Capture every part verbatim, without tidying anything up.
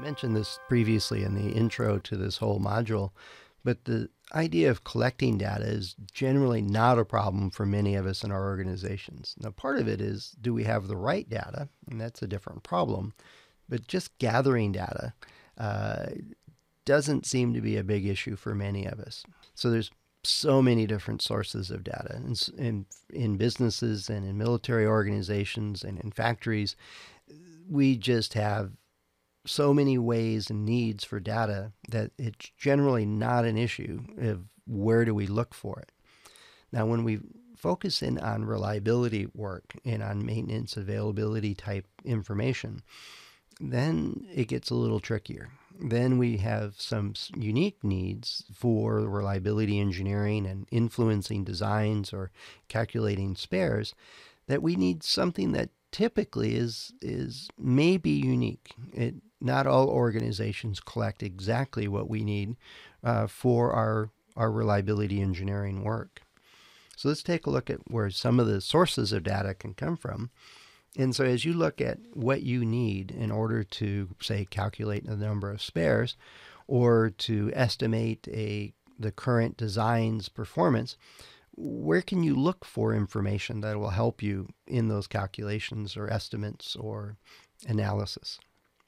mentioned this previously in the intro to this whole module, but the idea of collecting data is generally not a problem for many of us in our organizations. Now, part of it is, do we have the right data? And that's a different problem. But just gathering data uh, doesn't seem to be a big issue for many of us. So there's so many different sources of data in, in, in businesses and in military organizations and in factories. We just have so many ways and needs for data that it's generally not an issue of where do we look for it. Now, when we focus in on reliability work and on maintenance availability type information, then it gets a little trickier. Then we have some unique needs for reliability engineering and influencing designs or calculating spares that we need something that typically is is maybe unique. It, not all organizations collect exactly what we need uh, for our, our reliability engineering work. So let's take a look at where some of the sources of data can come from. And so as you look at what you need in order to, say, calculate the number of spares or to estimate a the current design's performance, where can you look for information that will help you in those calculations or estimates or analysis?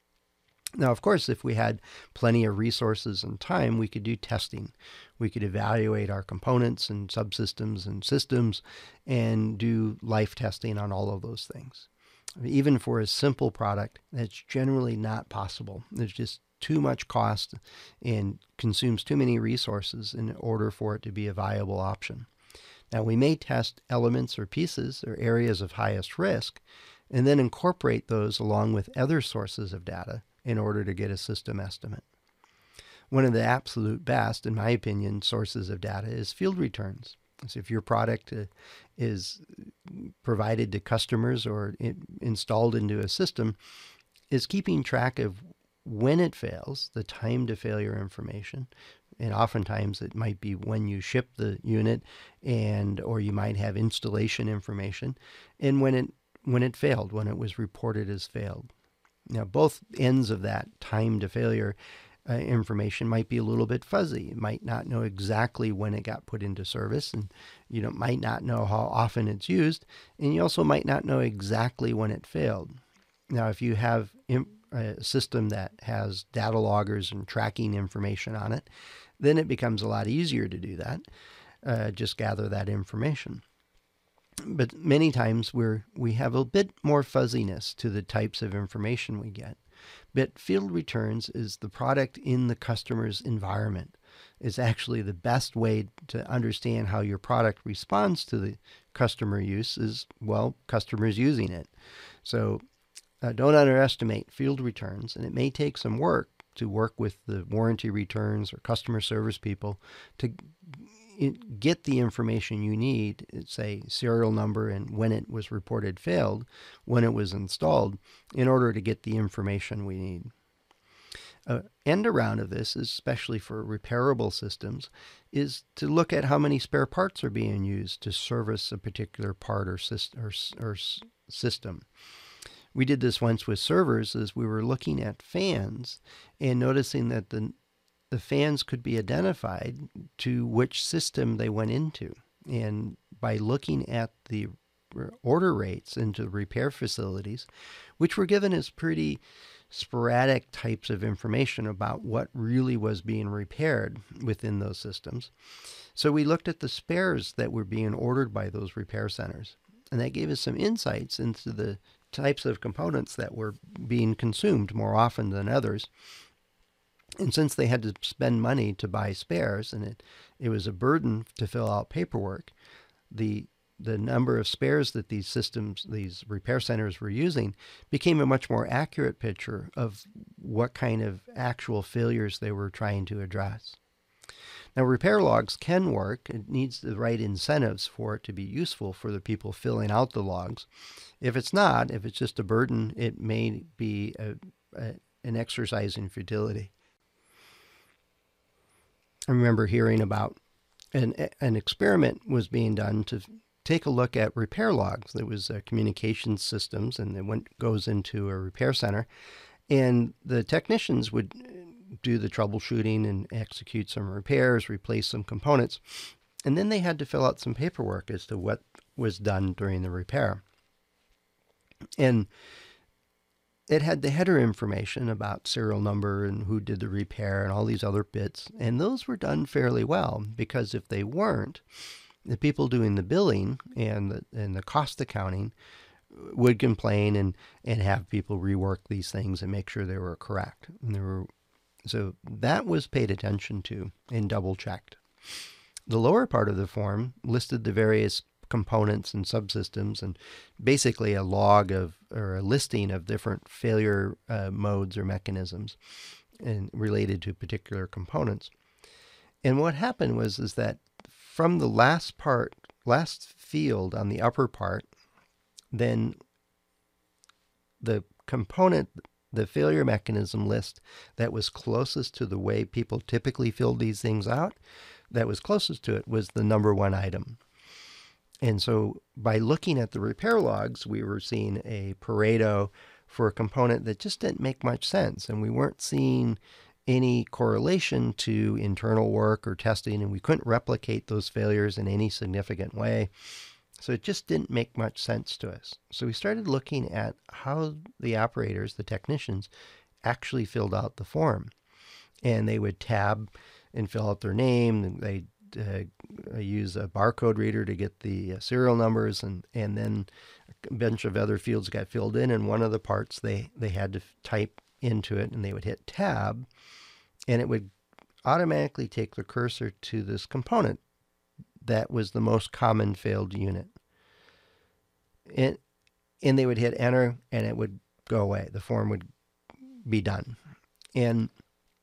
Now, of course, if we had plenty of resources and time, we could do testing. We could evaluate our components and subsystems and systems and do life testing on all of those things. Even for a simple product, that's generally not possible. There's just too much cost and consumes too many resources in order for it to be a viable option. Now, we may test elements or pieces or areas of highest risk and then incorporate those along with other sources of data in order to get a system estimate. One of the absolute best, in my opinion, sources of data is field returns. So if your product uh, is provided to customers or it, installed into a system, is keeping track of when it fails, the time to failure information, and oftentimes it might be when you ship the unit, and or you might have installation information, and when it when it failed, when it was reported as failed. Now, both ends of that time to failure uh, information might be a little bit fuzzy. You might not know exactly when it got put into service, and you know, might not know how often it's used, and you also might not know exactly when it failed. Now, if you have a system that has data loggers and tracking information on it, then it becomes a lot easier to do that. Uh, just gather that information. But many times we're, we have a bit more fuzziness to the types of information we get. But field returns is the product in the customer's environment. It's actually the best way to understand how your product responds to the customer use is, well, customers using it. So uh, don't underestimate field returns, and it may take some work to work with the warranty returns or customer service people to get the information you need, say serial number and when it was reported failed, when it was installed, in order to get the information we need. Uh, end around of this, especially for repairable systems, is to look at how many spare parts are being used to service a particular part or, syst or, or system. We did this once with servers as we were looking at fans and noticing that the the fans could be identified to which system they went into. And by looking at the order rates into repair facilities, which were given as pretty sporadic types of information about what really was being repaired within those systems. So we looked at the spares that were being ordered by those repair centers. And that gave us some insights into the types of components that were being consumed more often than others. And since they had to spend money to buy spares, and it, it was a burden to fill out paperwork, the the number of spares that these systems, these repair centers were using became a much more accurate picture of what kind of actual failures they were trying to address. Now, repair logs can work. It needs the right incentives for it to be useful for the people filling out the logs. If it's not, if it's just a burden, it may be a, a, an exercise in futility. I remember hearing about an, an experiment was being done to take a look at repair logs. There was uh, communication systems, and it went goes into a repair center, And the technicians would do the troubleshooting and execute some repairs, replace some components. And then they had to fill out some paperwork as to what was done during the repair. And it had the header information about serial number and who did the repair and all these other bits. And those were done fairly well, because if they weren't, the people doing the billing and the, and the cost accounting would complain and, and have people rework these things and make sure they were correct. And there were, so that was paid attention to and double checked. The lower part of the form listed the various components and subsystems, and basically a log of, or a listing of different failure uh, modes or mechanisms and related to particular components. And what happened was is that from the last part, last field on the upper part, then the component, the failure mechanism list that was closest to the way people typically filled these things out, that was closest to it was the number one item. And so by looking at the repair logs, we were seeing a Pareto for a component that just didn't make much sense. And we weren't seeing any correlation to internal work or testing, and we couldn't replicate those failures in any significant way. So it just didn't make much sense to us. So we started looking at how the operators, the technicians, actually filled out the form. And they would tab and fill out their name, and they uh, use a barcode reader to get the uh, serial numbers, and, and then a bunch of other fields got filled in, and one of the parts they, they had to type into it, and they would hit tab, and it would automatically take the cursor to this component that was the most common failed unit. And, and they would hit enter, and it would go away. The form would be done. And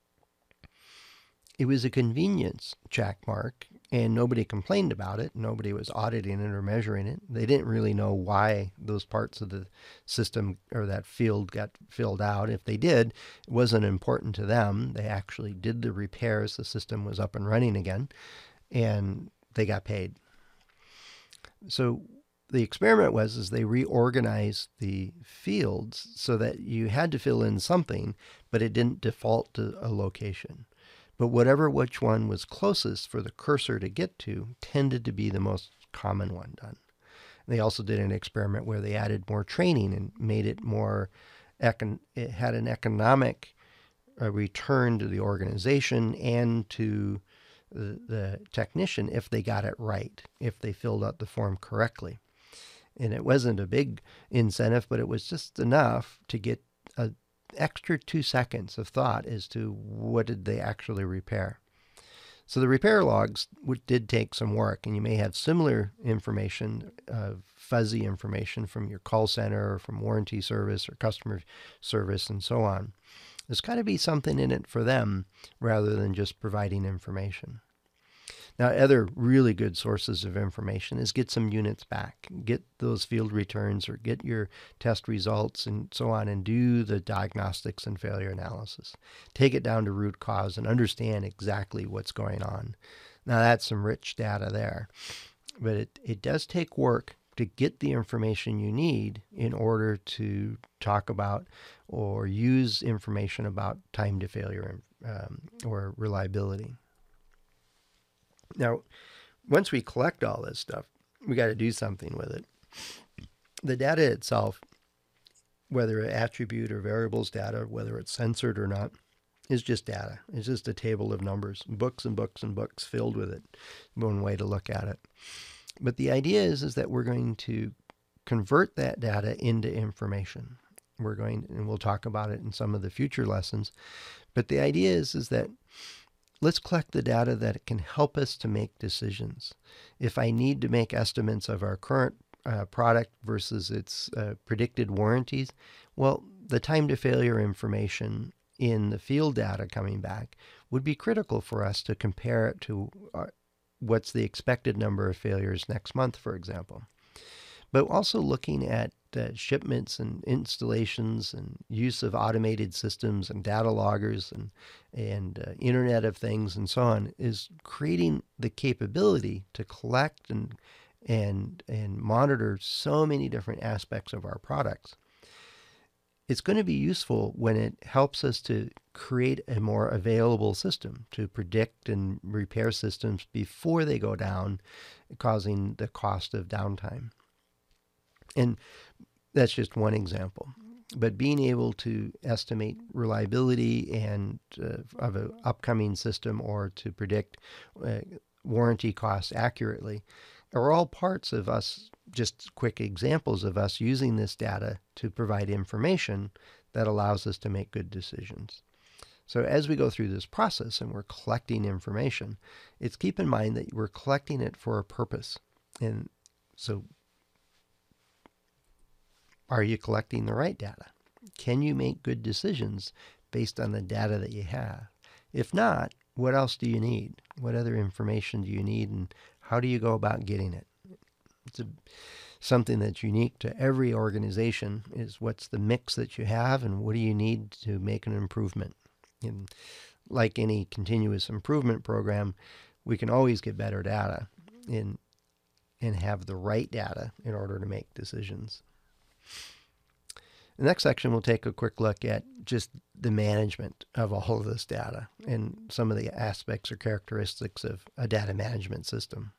it was a convenience check mark, and nobody complained about it. Nobody was auditing it or measuring it. They didn't really know why those parts of the system or that field got filled out. If they did, it wasn't important to them. They actually did the repairs. The system was up and running again, and they got paid. So the experiment was is they reorganized the fields so that you had to fill in something, but it didn't default to a location. But whatever which one was closest for the cursor to get to tended to be the most common one done. They also did an experiment where they added more training and made it more, econ- it had an economic uh, return to the organization and to the, the technician if they got it right, if they filled out the form correctly. And it wasn't a big incentive, but it was just enough to get a extra two seconds of thought as to what did they actually repair. So the repair logs did take some work, and you may have similar information, uh, fuzzy information from your call center or from warranty service or customer service and so on. There's got to be something in it for them rather than just providing information. Now, other really good sources of information is get some units back, get those field returns or get your test results and so on, and do the diagnostics and failure analysis. Take it down to root cause and understand exactly what's going on. Now, that's some rich data there, but it, it does take work to get the information you need in order to talk about or use information about time to failure um, or reliability. Now, once we collect all this stuff, we got to do something with it. The data itself, whether attribute or variables data, whether it's censored or not, is just data. It's just a table of numbers, books and books and books filled with it. One way to look at it. But the idea is, is that we're going to convert that data into information. We're going, and we'll talk about it in some of the future lessons. But the idea is, is that let's collect the data that can help us to make decisions. If I need to make estimates of our current uh, product versus its uh, predicted warranties, well, the time to failure information in the field data coming back would be critical for us to compare it to uh, what's the expected number of failures next month, for example. But also looking at uh, shipments and installations and use of automated systems and data loggers and, and uh, Internet of Things and so on is creating the capability to collect and, and, and monitor so many different aspects of our products. it's going to be useful when it helps us to create a more available system to predict and repair systems before they go down, causing the cost of downtime. And that's just one example. But being able to estimate reliability and uh, of an upcoming system, or to predict uh, warranty costs accurately, are all parts of us, just quick examples of us using this data to provide information that allows us to make good decisions. So as we go through this process and we're collecting information, it's keep in mind that we're collecting it for a purpose. And so are you collecting the right data? Can you make good decisions based on the data that you have? If not, what else do you need? What other information do you need, and how do you go about getting it? It's a, something that's unique to every organization, is what's the mix that you have and what do you need to make an improvement. And like any continuous improvement program, we can always get better data in, and have the right data in order to make decisions. The next section, we'll take a quick look at just the management of all of this data and some of the aspects or characteristics of a data management system.